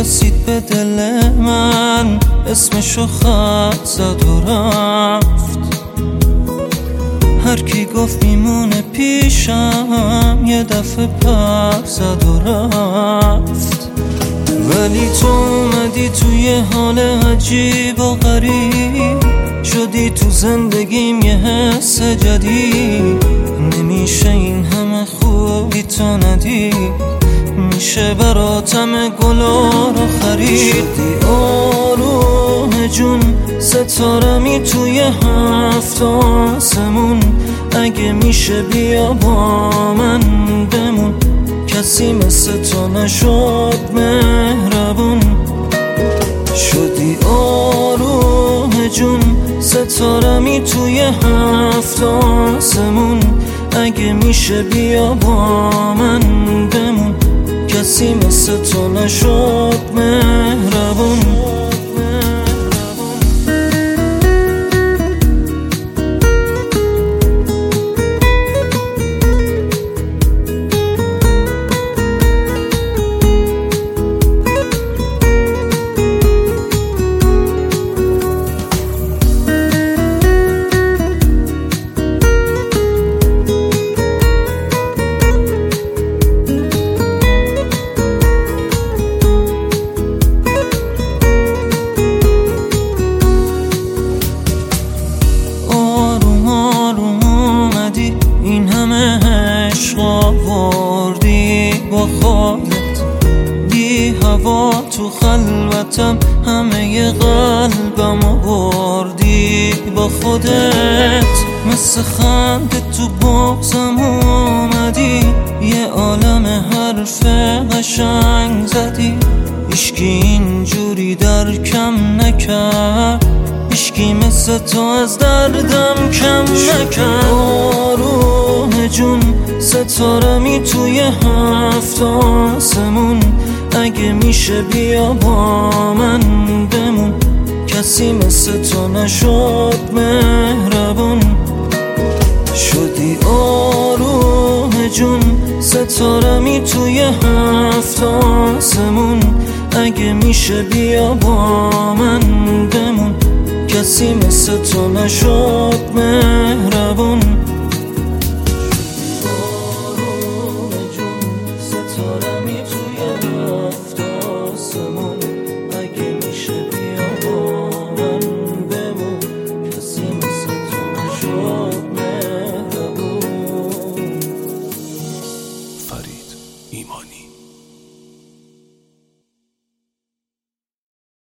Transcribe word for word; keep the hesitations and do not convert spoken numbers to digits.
رسید به دل من، اسمشو خط زد و رفت. هر کی گفت میمونه پیشم، یه دفعه پر زد و رفت. ولی تو اومدی توی حال عجیب و غریب، شدی تو زندگیم یه حس جدید. نمیشه این همه خوبی تو ندید، میشه براتم گلا رو خرید. شدی آروم جون، ستارمی توی هفت آسمون. اگه میشه بیا با من بمون، کسی مثل تو نشد مهربون. شدی آروم جون، ستارمی توی هفت آسمون. اگه میشه بیا با من بمون، کسی مثل تو نشد مهربون. این همه عشق آوردی با خودت، بی هوا تو خلوتم همه قلبم آوردی با خودت. مثل خنده تو بغزم اومدی، یه عالم حرف قشنگ زدی. هیچکی اینجوری درکم نکرد، هیچکی مثل تو از دردم کم نکرد. آروم جون، ستارمی توی هفت آسمون. اگه میشه بیا با من بمون، کسی مثل تو نشد مهربون. شدی آروم جون، ستارمی توی هفت آسمون. اگه میشه بیا با من بمون، کسی مثل تو نشد مهربون.